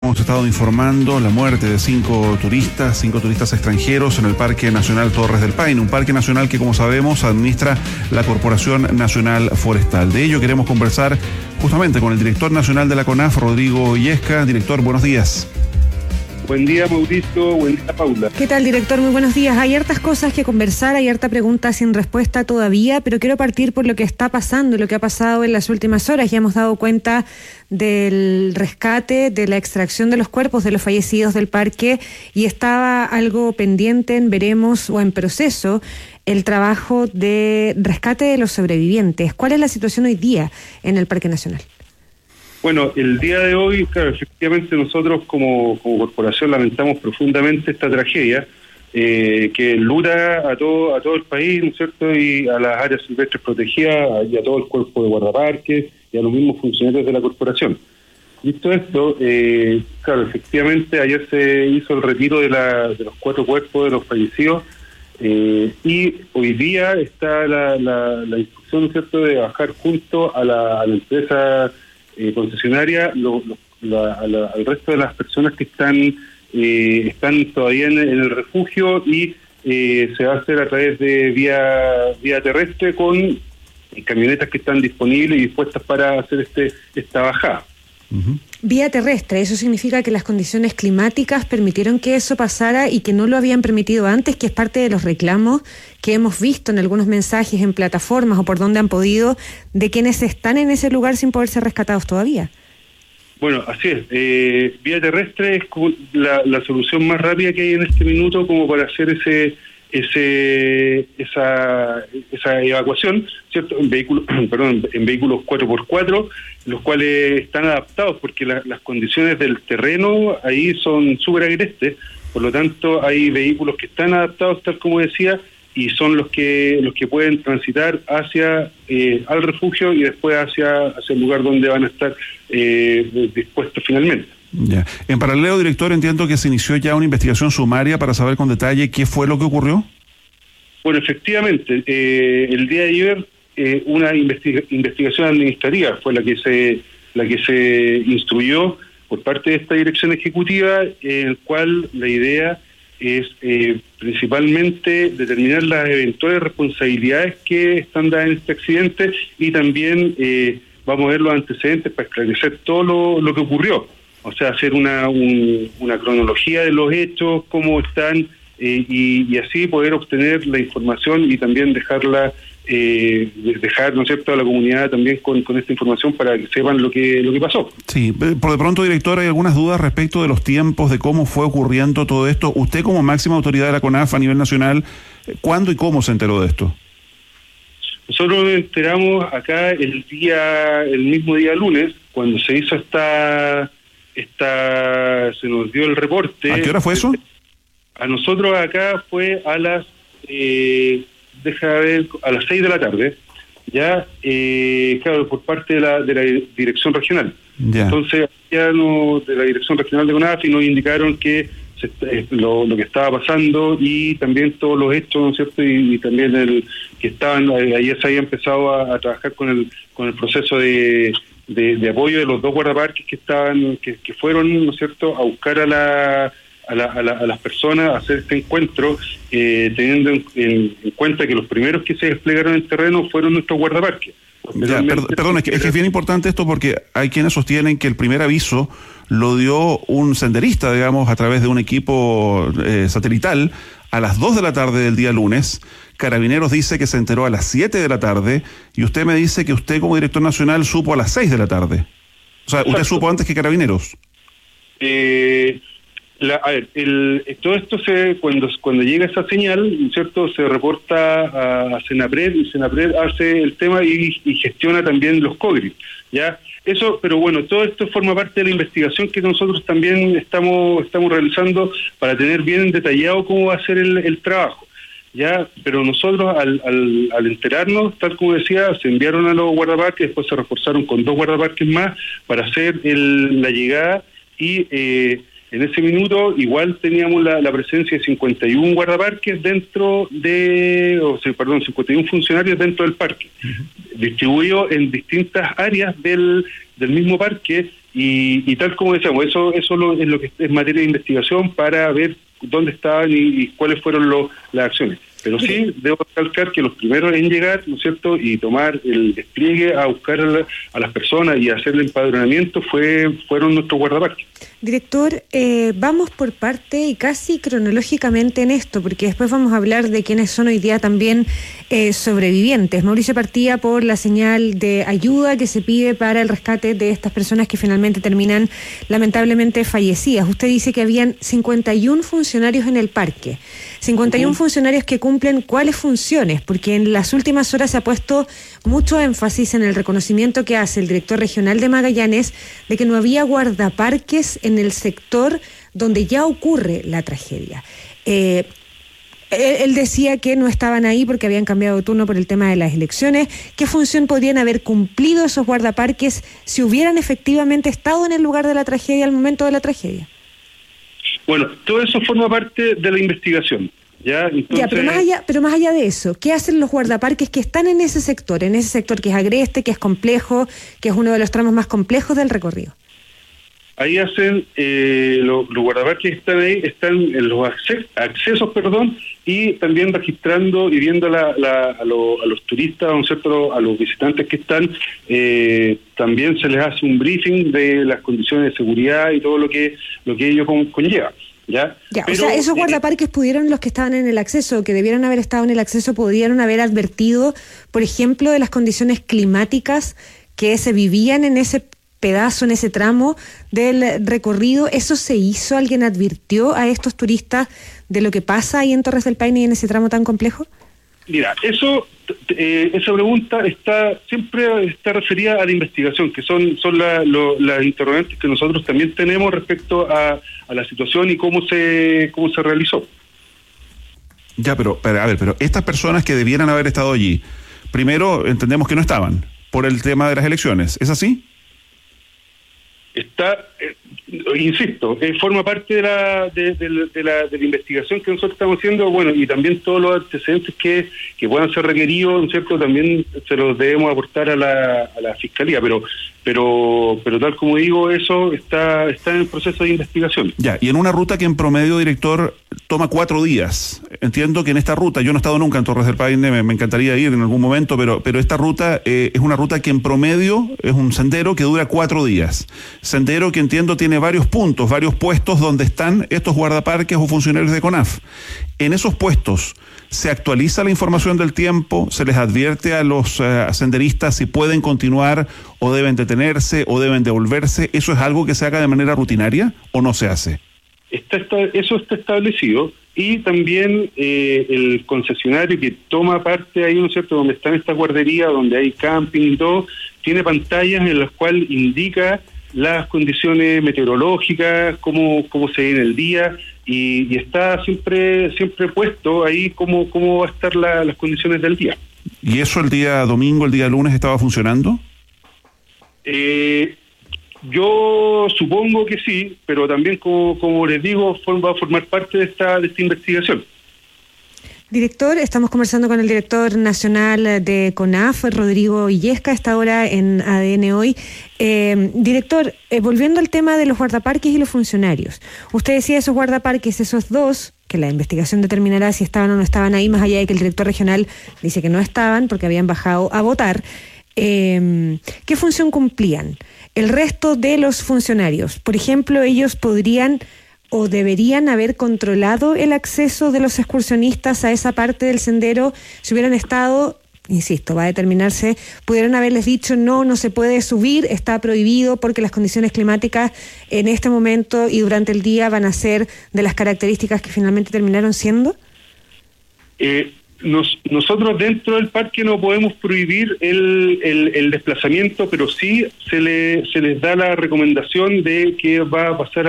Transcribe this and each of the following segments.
Hemos estado informando la muerte de cinco turistas extranjeros en el Parque Nacional Torres del Paine, un parque nacional que, como sabemos, administra la Corporación Nacional Forestal. De ello queremos conversar justamente con el director nacional de la CONAF, Rodrigo Illesca. Director, buenos días. Buen día, Mauricio. Buen día, Paula. ¿Qué tal, director? Muy buenos días. Hay hartas cosas que conversar, hay harta pregunta sin respuesta todavía, pero quiero partir por lo que está pasando y lo que ha pasado en las últimas horas. Ya hemos dado cuenta del rescate, de la extracción de los cuerpos de los fallecidos del parque, y estaba algo pendiente en veremos o en proceso, el trabajo de rescate de los sobrevivientes. ¿Cuál es la situación hoy día en el Parque Nacional? Bueno, el día de hoy, claro, efectivamente nosotros como corporación lamentamos profundamente esta tragedia que luta a todo el país, ¿no es cierto?, y a las áreas silvestres protegidas, y a todo el cuerpo de guardaparques, y a los mismos funcionarios de la corporación. Visto esto, claro, efectivamente ayer se hizo el retiro de los 4 cuerpos de los fallecidos, y hoy día está la instrucción, ¿no es cierto?, de bajar junto a la empresa concesionaria al resto de las personas que están todavía en el refugio, y se va a hacer a través de vía terrestre con camionetas que están disponibles y dispuestas para hacer esta bajada. Uh-huh. Vía terrestre, eso significa que las condiciones climáticas permitieron que eso pasara y que no lo habían permitido antes, que es parte de los reclamos que hemos visto en algunos mensajes en plataformas o por donde han podido, de quienes están en ese lugar sin poder ser rescatados todavía. Bueno, así es. Vía terrestre es la solución más rápida que hay en este minuto como para hacer esa evacuación, ¿cierto? En vehículos 4x4, los cuales están adaptados porque las condiciones del terreno ahí son súper agrestes. Por lo tanto hay vehículos que están adaptados, tal como decía, y son los que pueden transitar hacia al refugio y después hacia el lugar donde van a estar dispuestos finalmente. Ya. En paralelo, director, entiendo que se inició ya una investigación sumaria para saber con detalle qué fue lo que ocurrió. Bueno, efectivamente, el día de ayer una investigación administrativa fue la que se instruyó por parte de esta dirección ejecutiva, en el cual la idea es principalmente determinar las eventuales responsabilidades que están dadas en este accidente, y también vamos a ver los antecedentes para esclarecer todo lo que ocurrió. O sea, hacer una cronología de los hechos, cómo están, y así poder obtener la información y también dejar, ¿no es cierto?, a la comunidad también con esta información para que sepan lo que pasó. Sí, por de pronto, director, ¿hay algunas dudas respecto de los tiempos, de cómo fue ocurriendo todo esto? Usted, como máxima autoridad de la CONAF a nivel nacional, ¿cuándo y cómo se enteró de esto? Nosotros nos enteramos acá el mismo día lunes, cuando se hizo se nos dio el reporte. ¿A qué hora fue eso? A nosotros acá fue a las a las 6 de la tarde, ya, claro, por parte de la dirección regional. Ya. Entonces, ya de la dirección regional de CONAF nos indicaron que lo que estaba pasando, y también todos los hechos, ¿no es cierto?, y también que estaban, ayer se había empezado a trabajar con el proceso de apoyo de los 2 guardaparques que fueron, ¿no es cierto?, a buscar a las personas, a hacer este encuentro, teniendo en cuenta que los primeros que se desplegaron en el terreno fueron nuestros guardaparques. Ya, perdón, es que es bien importante esto, porque hay quienes sostienen que el primer aviso lo dio un senderista, digamos, a través de un equipo satelital a las 2 de la tarde del día lunes. Carabineros dice que se enteró a las 7 de la tarde, y usted me dice que usted, como director nacional, supo a las 6 de la tarde. O sea, ¿usted supo antes que Carabineros? Todo esto cuando llega esa señal, ¿cierto?, se reporta a Senapred, y Senapred hace el tema y gestiona también los COGRI, ¿ya? Eso, pero bueno, todo esto forma parte de la investigación que nosotros también estamos realizando para tener bien detallado cómo va a ser el trabajo, ¿ya? Pero nosotros al enterarnos, tal como decía, se enviaron a los guardaparques, después se reforzaron con 2 guardaparques más para hacer la llegada, y en ese minuto igual teníamos la presencia de 51 guardaparques 51 funcionarios dentro del parque, distribuidos en distintas áreas del mismo parque, y tal como decíamos, eso es lo que es materia de investigación para ver dónde estaban y cuáles fueron las acciones. Pero sí, debo recalcar que los primeros en llegar, ¿no es cierto?, y tomar el despliegue a buscar a las personas y hacer el empadronamiento fueron nuestros guardaparques. Director, vamos por parte y casi cronológicamente en esto, porque después vamos a hablar de quienes son hoy día también sobrevivientes. Mauricio partía por la señal de ayuda que se pide para el rescate de estas personas que finalmente terminan lamentablemente fallecidas. Usted dice que habían 51 funcionarios en el parque, 51 funcionarios que cumplen cuáles funciones, porque en las últimas horas se ha puesto mucho énfasis en el reconocimiento que hace el director regional de Magallanes de que no había guardaparques en el sector donde ya ocurre la tragedia. Él decía que no estaban ahí porque habían cambiado de turno por el tema de las elecciones. ¿Qué función podrían haber cumplido esos guardaparques si hubieran efectivamente estado en el lugar de la tragedia al momento de la tragedia? Bueno, todo eso forma parte de la investigación. Pero más allá de eso, ¿qué hacen los guardaparques que están en ese sector que es agreste, que es complejo, que es uno de los tramos más complejos del recorrido? Ahí hacen, los guardaparques que están ahí, están en los accesos, y también registrando y viendo a los turistas, ¿no es cierto?, a los visitantes que están, también se les hace un briefing de las condiciones de seguridad y todo lo que ello conlleva. Pero, o sea, esos guardaparques los que estaban en el acceso, que debieron haber estado en el acceso, pudieron haber advertido, por ejemplo, de las condiciones climáticas que se vivían en ese pedazo, en ese tramo del recorrido. ¿Eso se hizo? ¿Alguien advirtió a estos turistas de lo que pasa ahí en Torres del Paine y en ese tramo tan complejo? Mira, esa pregunta siempre está referida a la investigación, que son las interrogantes que nosotros también tenemos respecto a la situación y cómo se realizó. Ya, pero estas personas que debieran haber estado allí, primero entendemos que no estaban por el tema de las elecciones, ¿es así? Insisto, forma parte de la investigación que nosotros estamos haciendo, bueno, y también todos los antecedentes que puedan ser requeridos, ¿no es cierto?, también se los debemos aportar a la Fiscalía, pero tal como digo, eso está en el proceso de investigación. Ya, y en una ruta que en promedio, director, toma 4 días. Entiendo que en esta ruta, yo no he estado nunca en Torres del Paine, me encantaría ir en algún momento, pero esta ruta es una ruta que en promedio es un sendero que dura 4 días. Sendero que entiendo tiene varios puntos, varios puestos donde están estos guardaparques o funcionarios de CONAF. En esos puestos, ¿se actualiza la información del tiempo? ¿Se les advierte a los senderistas si pueden continuar o deben detenerse o deben devolverse? ¿Eso es algo que se haga de manera rutinaria o no se hace? Eso está establecido, y también el concesionario que toma parte ahí, ¿no es cierto?, donde están estas guarderías, donde hay camping y todo, tiene pantallas en las cuales indica las condiciones meteorológicas, cómo se ve en el día, y está siempre puesto ahí cómo va a estar las condiciones del día. ¿Y eso el día domingo, el día lunes estaba funcionando? Yo supongo que sí, pero también, como les digo, va a formar parte de esta investigación. Director, estamos conversando con el director nacional de CONAF, Rodrigo Illesca, a esta hora en ADN Hoy. Director, volviendo al tema de los guardaparques y los funcionarios. Usted decía esos guardaparques, esos dos, que la investigación determinará si estaban o no estaban ahí, más allá de que el director regional dice que no estaban porque habían bajado a votar. ¿Qué función cumplían? El resto de los funcionarios, por ejemplo, ellos podrían o deberían haber controlado el acceso de los excursionistas a esa parte del sendero si hubieran estado, insisto, va a determinarse, pudieran haberles dicho no se puede subir, está prohibido porque las condiciones climáticas en este momento y durante el día van a ser de las características que finalmente terminaron siendo? Nosotros dentro del parque no podemos prohibir el desplazamiento, pero sí se les da la recomendación de que va a pasar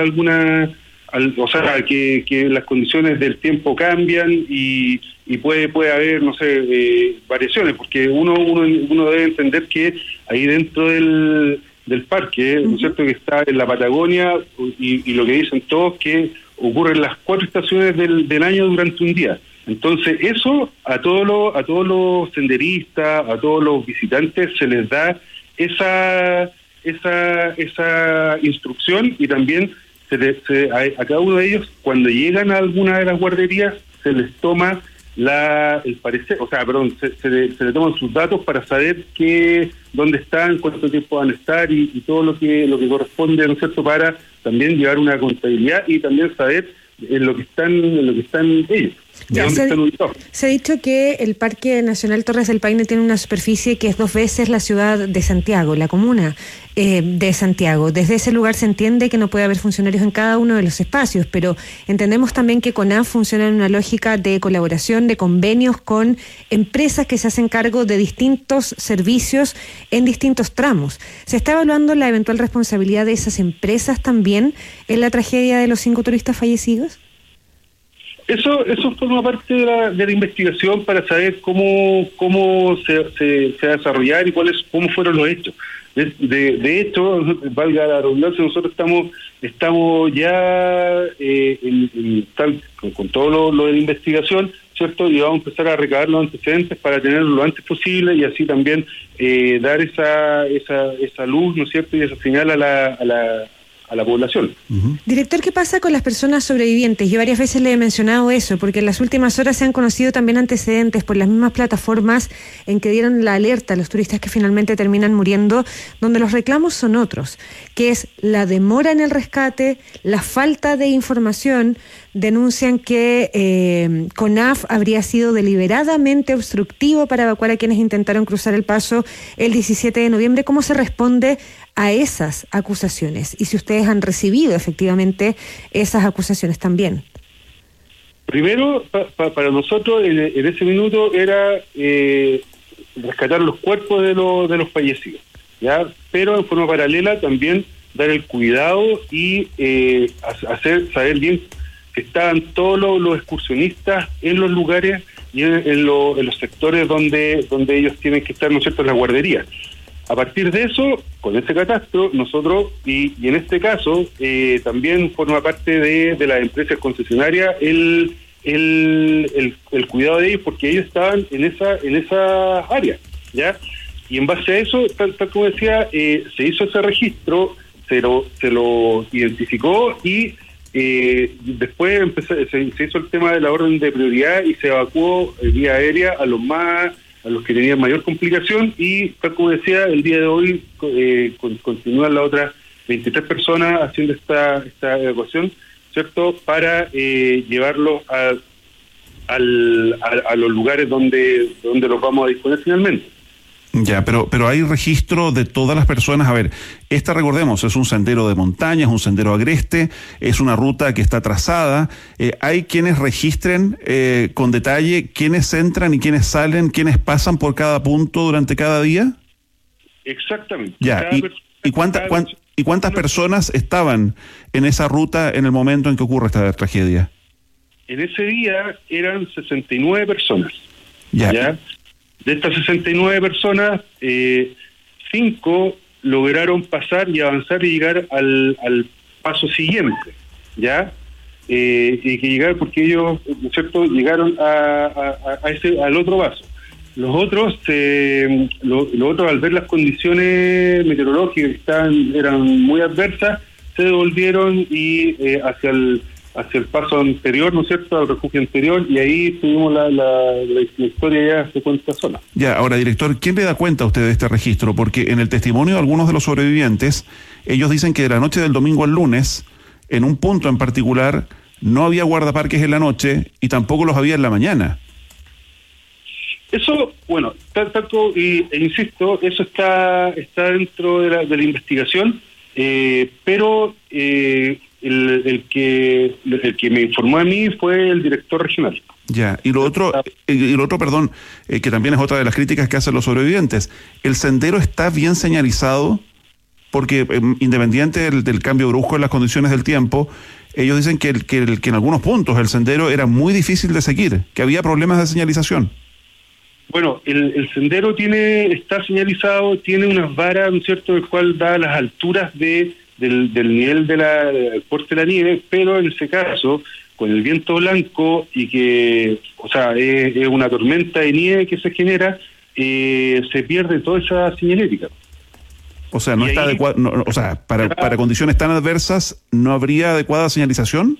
que las condiciones del tiempo cambian y puede haber, no sé, variaciones, porque uno debe entender que ahí dentro del parque, ¿no es cierto?, que está en la Patagonia, y lo que dicen todos que ocurren las 4 estaciones del año durante un día. Entonces eso a todos los senderistas, a todos los visitantes se les da esa instrucción, y también a cada uno de ellos, cuando llegan a alguna de las guarderías, se les toma el parecer, se le toman sus datos para saber dónde están, cuánto tiempo van a estar y todo lo que corresponde, ¿no es cierto?, para también llevar una contabilidad y también saber en lo que están ellos. Se ha dicho que el Parque Nacional Torres del Paine tiene una superficie que es 2 veces la ciudad de Santiago, la comuna de Santiago. Desde ese lugar se entiende que no puede haber funcionarios en cada uno de los espacios, pero entendemos también que CONAF funciona en una lógica de colaboración, de convenios con empresas que se hacen cargo de distintos servicios en distintos tramos. ¿Se está evaluando la eventual responsabilidad de esas empresas también en la tragedia de los 5 turistas fallecidos? Eso forma parte de la investigación para saber cómo se va a desarrollar y cómo fueron los hechos. De hecho, valga la redundancia, nosotros estamos ya con todo lo de la investigación, ¿cierto? Y vamos a empezar a recabar los antecedentes para tenerlo lo antes posible y así también dar esa luz, ¿no es cierto?, y esa señal a la población. Uh-huh. Director, ¿qué pasa con las personas sobrevivientes? Yo varias veces le he mencionado eso, porque en las últimas horas se han conocido también antecedentes por las mismas plataformas en que dieron la alerta a los turistas que finalmente terminan muriendo, donde los reclamos son otros, que es la demora en el rescate, la falta de información. Denuncian que CONAF habría sido deliberadamente obstructivo para evacuar a quienes intentaron cruzar el paso el 17 de noviembre. ¿Cómo se responde a esas acusaciones? Y si ustedes han recibido efectivamente esas acusaciones también. Primero, para nosotros en ese minuto era rescatar los cuerpos de los fallecidos, ¿ya? Pero en forma paralela también dar el cuidado y saber bien que estaban todos los excursionistas en los lugares y en los sectores donde ellos tienen que estar, ¿no es cierto?, en la guardería. A partir de eso, con ese catastro, nosotros, y en este caso, también forma parte de las empresas concesionarias el cuidado de ellos, porque ellos estaban en esa área, ¿ya? Y en base a eso, tal como decía, se hizo ese registro, se lo identificó y después se hizo el tema de la orden de prioridad y se evacuó vía aérea a los que tenían mayor complicación y, tal como decía, el día de hoy continúan las otras 23 personas haciendo esta evacuación, ¿cierto?, para llevarlos a los lugares donde los vamos a disponer finalmente. Ya, pero hay registro de todas las personas. A ver, recordemos, es un sendero de montaña, es un sendero agreste, es una ruta que está trazada. ¿Hay quienes registren con detalle quiénes entran y quiénes salen, quiénes pasan por cada punto durante cada día? Exactamente. Ya, ¿y cuántas personas estaban en esa ruta en el momento en que ocurre esta tragedia? En ese día eran 69 personas. ¿Ya? De estas 69 personas, 5 lograron pasar y avanzar y llegar al paso siguiente, ¿ya? Y que llegar porque ellos, ¿no es cierto?, llegaron al otro paso. Los otros, al ver las condiciones meteorológicas que eran muy adversas, se devolvieron y hacia el paso anterior, ¿no es cierto?, al refugio anterior, y ahí tuvimos la historia ya se cuenta sola. Ya, ahora, director, ¿quién le da cuenta a usted de este registro? Porque en el testimonio de algunos de los sobrevivientes, ellos dicen que de la noche del domingo al lunes, en un punto en particular, no había guardaparques en la noche y tampoco los había en la mañana. Eso, bueno, tanto, insisto, eso está dentro de la investigación, pero el que me informó a mí fue el director regional. Ya, y lo otro, perdón, que también es otra de las críticas que hacen los sobrevivientes, ¿el sendero está bien señalizado? Porque independiente del cambio brusco en las condiciones del tiempo, ellos dicen que en algunos puntos el sendero era muy difícil de seguir, que había problemas de señalización. Bueno, el sendero está señalizado, tiene unas varas, ¿no es cierto?, el cual da las alturas del nivel del porte de la nieve, pero en ese caso, con el viento blanco y que, o sea, es una tormenta de nieve que se genera, se pierde toda esa señalética. O sea, no está adecuado, o sea, para condiciones tan adversas, ¿no habría adecuada señalización?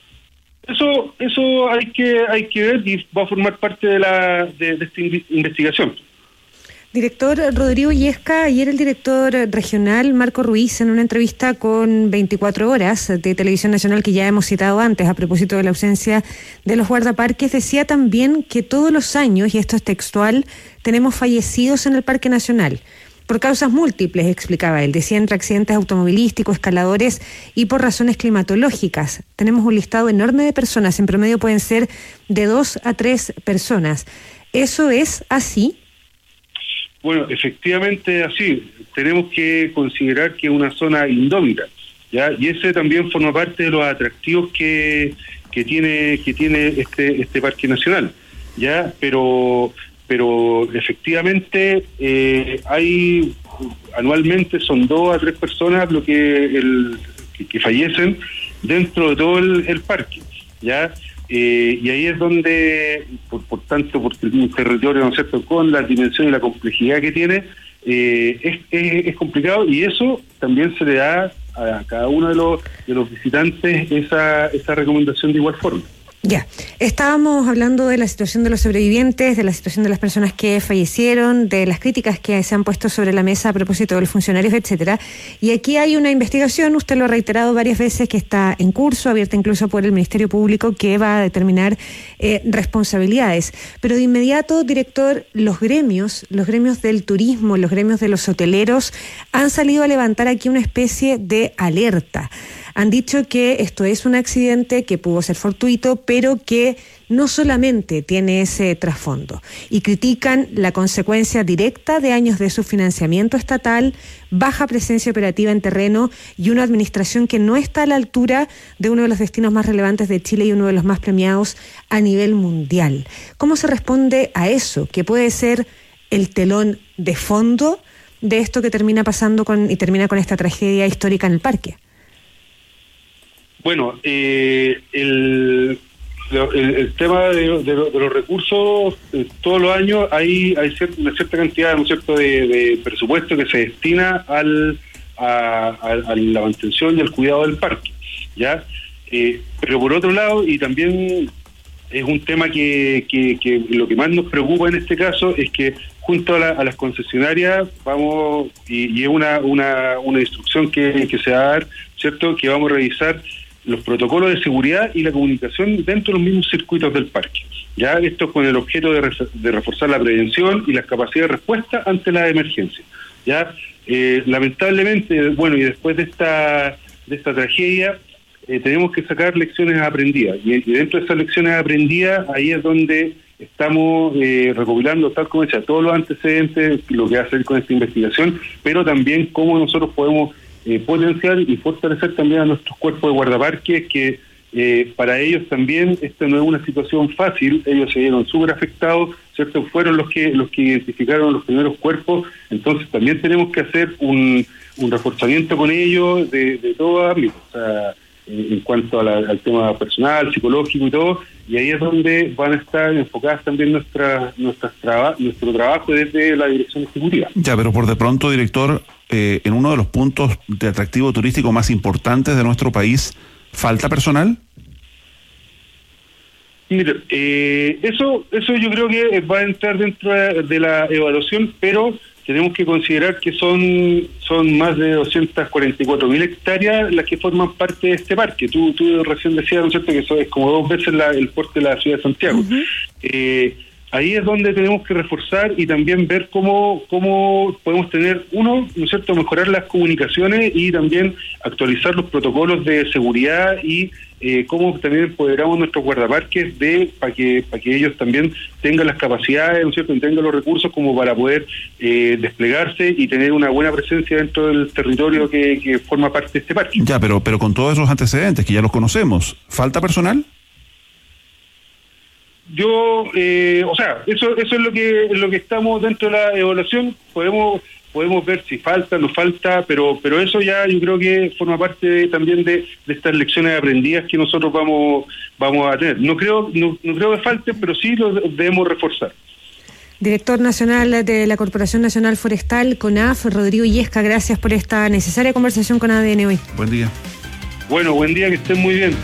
Eso hay que ver y va a formar parte de esta investigación. Director Rodrigo Illesca, ayer el director regional Marco Ruiz, en una entrevista con 24 Horas de Televisión Nacional que ya hemos citado antes a propósito de la ausencia de los guardaparques, decía también que todos los años, y esto es textual, tenemos fallecidos en el Parque Nacional. Por causas múltiples, explicaba él, decía, entre accidentes automovilísticos, escaladores y por razones climatológicas. Tenemos un listado enorme de personas, en promedio pueden ser de 2 a 3 personas. ¿Eso es así? Bueno, efectivamente así. Tenemos que considerar que es una zona indómita, ¿ya? Y ese también forma parte de los atractivos que tiene este parque nacional, ¿ya? Pero efectivamente hay anualmente son 2 a 3 personas lo que fallecen dentro de todo el parque, ¿ya? Y ahí es donde, por tanto, porque un territorio, ¿no es cierto?, con la dimensión y la complejidad que tiene, es complicado, y eso también se le da a cada uno de los visitantes esa recomendación de igual forma. Ya, estábamos hablando de la situación de los sobrevivientes, de la situación de las personas que fallecieron, de las críticas que se han puesto sobre la mesa a propósito de los funcionarios, etcétera. Y aquí hay una investigación, usted lo ha reiterado varias veces, que está en curso, abierta incluso por el Ministerio Público, que va a determinar responsabilidades. Pero de inmediato, director, los gremios del turismo, los gremios de los hoteleros han salido a levantar aquí una especie de alerta. Han dicho que esto es un accidente que pudo ser fortuito, pero que no solamente tiene ese trasfondo. Y critican la consecuencia directa de años de subfinanciamiento estatal, baja presencia operativa en terreno y una administración que no está a la altura de uno de los destinos más relevantes de Chile y uno de los más premiados a nivel mundial. ¿Cómo se responde a eso, que puede ser el telón de fondo de esto que termina pasando termina con esta tragedia histórica en el parque? Bueno, el tema de los recursos, todos los años hay una cierta cantidad, ¿no es cierto?, de presupuesto que se destina a la mantención y al cuidado del parque, ¿ya? Pero por otro lado, y también es un tema que lo que más nos preocupa en este caso es que junto a las concesionarias vamos, y es una instrucción que se va a dar, ¿cierto?, que vamos a revisar los protocolos de seguridad y la comunicación dentro de los mismos circuitos del parque. Ya esto con el objeto de reforzar la prevención y las capacidades de respuesta ante las emergencias. Ya lamentablemente, bueno, y después de esta tragedia, tenemos que sacar lecciones aprendidas. Y dentro de esas lecciones aprendidas, ahí es donde estamos recopilando, tal como decía, todos los antecedentes, lo que va a hacer con esta investigación, pero también cómo nosotros podemos potenciar y fortalecer también a nuestros cuerpos de guardaparques, que para ellos también esta no es una situación fácil. Ellos se vieron súper afectados, ¿cierto? Fueron los que identificaron los primeros cuerpos, entonces también tenemos que hacer un reforzamiento con ellos de todo ámbito, o sea, en cuanto al tema personal, psicológico y todo, y ahí es donde van a estar enfocadas también nuestro trabajo desde la dirección ejecutiva. Ya, pero por de pronto, director, en uno de los puntos de atractivo turístico más importantes de nuestro país, ¿falta personal? Mira, eso yo creo que va a entrar dentro de la evaluación, pero tenemos que considerar que son más de 244.000 hectáreas las que forman parte de este parque. Tú recién decías, ¿no es cierto?, que eso es como 2 veces el porte de la ciudad de Santiago. Uh-huh. Ahí es donde tenemos que reforzar y también ver cómo podemos tener, ¿no es cierto?, mejorar las comunicaciones y también actualizar los protocolos de seguridad y cómo también empoderamos nuestros guardaparques para que ellos también tengan las capacidades, ¿no es cierto?, y tengan los recursos como para poder desplegarse y tener una buena presencia dentro del territorio que forma parte de este parque. Ya, pero con todos esos antecedentes que ya los conocemos, ¿falta personal? Yo, o sea, eso es lo que estamos dentro de la evaluación. Podemos ver si falta, no falta, pero eso ya yo creo que forma parte también de estas lecciones aprendidas que nosotros vamos a tener. No creo que falte, pero sí lo debemos reforzar. Director Nacional de la Corporación Nacional Forestal, CONAF, Rodrigo Illesca, gracias por esta necesaria conversación con ADN hoy. Buen día. Bueno, buen día, que estén muy bien.